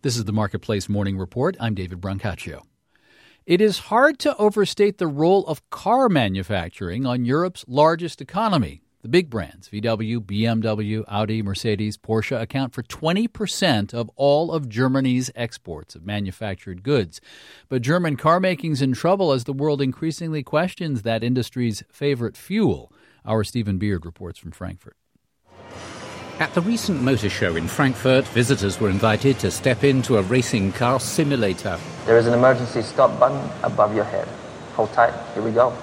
This is the Marketplace Morning Report. I'm David Brancaccio. It is hard to overstate the role of car manufacturing on Europe's largest economy. The big brands, VW, BMW, Audi, Mercedes, Porsche, account for 20% of all of Germany's exports of manufactured goods. But German car making's in trouble as the world increasingly questions that industry's favorite fuel. Our Stephen Beard reports from Frankfurt. At the recent motor show in Frankfurt, visitors were invited to step into a racing car simulator. There is an emergency stop button above your head. Hold tight. Here we go.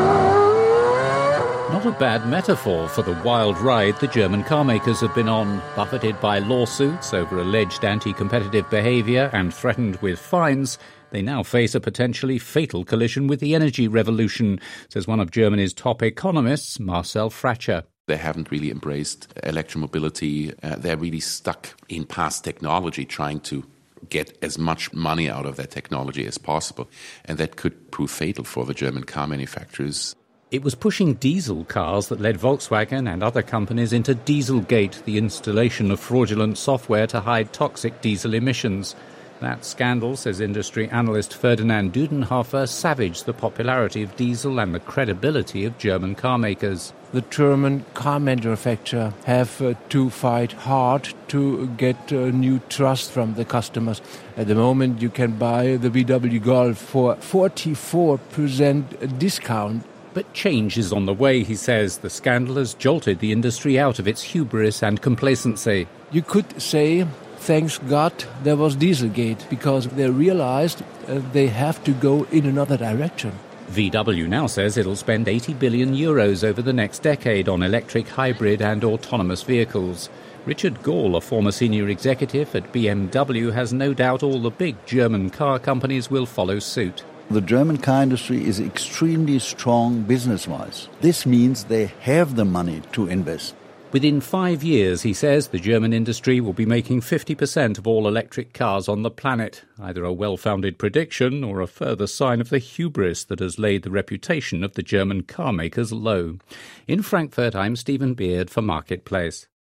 Not a bad metaphor for the wild ride the German car makers have been on. Buffeted by lawsuits over alleged anti-competitive behaviour and threatened with fines, they now face a potentially fatal collision with the energy revolution, says one of Germany's top economists, Marcel Fratscher. They haven't really embraced electromobility. They're really stuck in past technology, trying to get as much money out of that technology as possible. And that could prove fatal for the German car manufacturers. It was pushing diesel cars that led Volkswagen and other companies into Dieselgate, the installation of fraudulent software to hide toxic diesel emissions. That scandal, says industry analyst Ferdinand Dudenhofer, savaged the popularity of diesel and the credibility of German car makers. The German car manufacturers have to fight hard to get new trust from the customers. At the moment, you can buy the VW Golf for 44% discount. But change is on the way, he says. The scandal has jolted the industry out of its hubris and complacency. You could say, thanks God, there was Dieselgate, because they realized they have to go in another direction. VW now says it'll spend 80 billion euros over the next decade on electric, hybrid and autonomous vehicles. Richard Gall, a former senior executive at BMW, has no doubt all the big German car companies will follow suit. The German car industry is extremely strong business-wise. This means they have the money to invest. Within 5 years, he says, the German industry will be making 50% of all electric cars on the planet. Either a well-founded prediction or a further sign of the hubris that has laid the reputation of the German car makers low. In Frankfurt, I'm Stephen Beard for Marketplace.